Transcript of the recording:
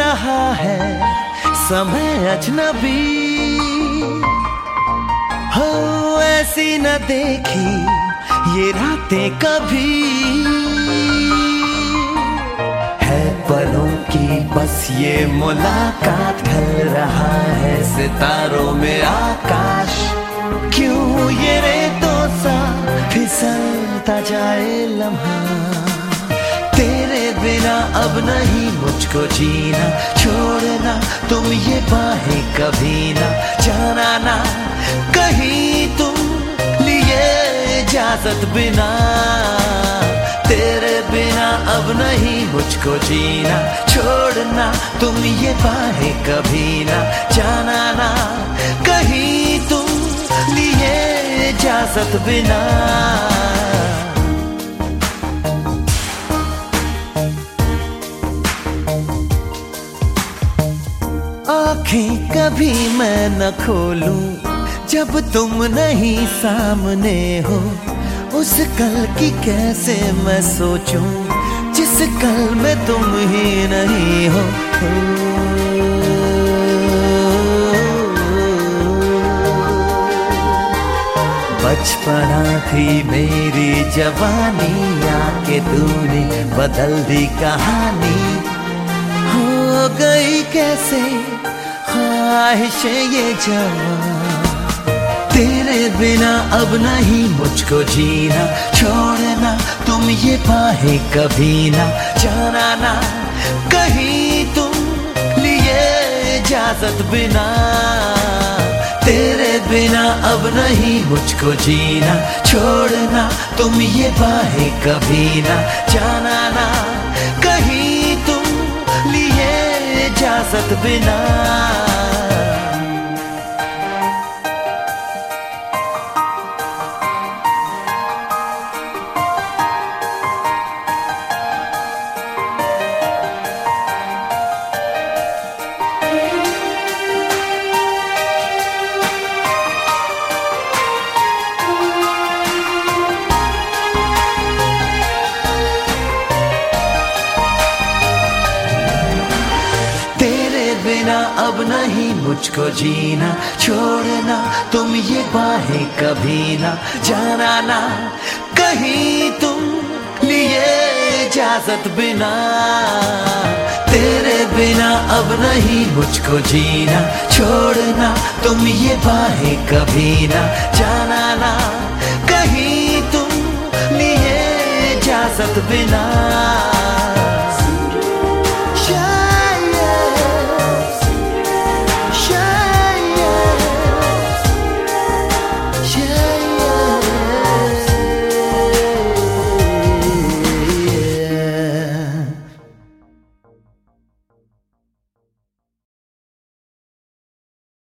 रहा है समय अजनबी, हो ऐसी न देखी ये रातें कभी। है पलों की बस ये मुलाकात, ढल रहा है सितारों में आकाश। क्यों ये रेतों सा फिसलता जाए लम्हा, तेरे बिना अब नहीं मुझको जीना। छोड़ना तुम ये बाहें कभी ना, जाना ना कहीं तुम लिए इजाजत बिना। तेरे बिना अब नहीं मुझको जीना। छोड़ना तुम ये बाहें कभी ना, जाना ना कहीं तुम लिए इजाजत बिना। आँखें कभी मैं न खोलूं जब तुम नहीं सामने हो। उस कल की कैसे मैं सोचूं जिस कल में तुम ही नहीं हो। बचपना थी मेरी जवानी, आके तूने बदल दी कहानी। हो गई कैसे ख्वाहिशें ये जवां, तेरे बिना अब नहीं मुझको जीना। छोड़ना तुम ये बाहें कभी ना, जाना ना कहीं तुम लिए इजाजत बिना। तेरे बिना अब नहीं मुझको जीना। छोड़ना तुम ये बाहें कभी ना, जाना ना कहीं तुम लिए इजाजत बिना। बिना अब नहीं मुझको जीना। छोड़ना तुम ये बाहें कभी ना, जाना ना कहीं तुम लिए इजाजत बिना। तेरे बिना अब नहीं मुझको जीना। छोड़ना तुम ये बाहें कभी ना, जाना ना कहीं तुम लिए इजाजत बिना।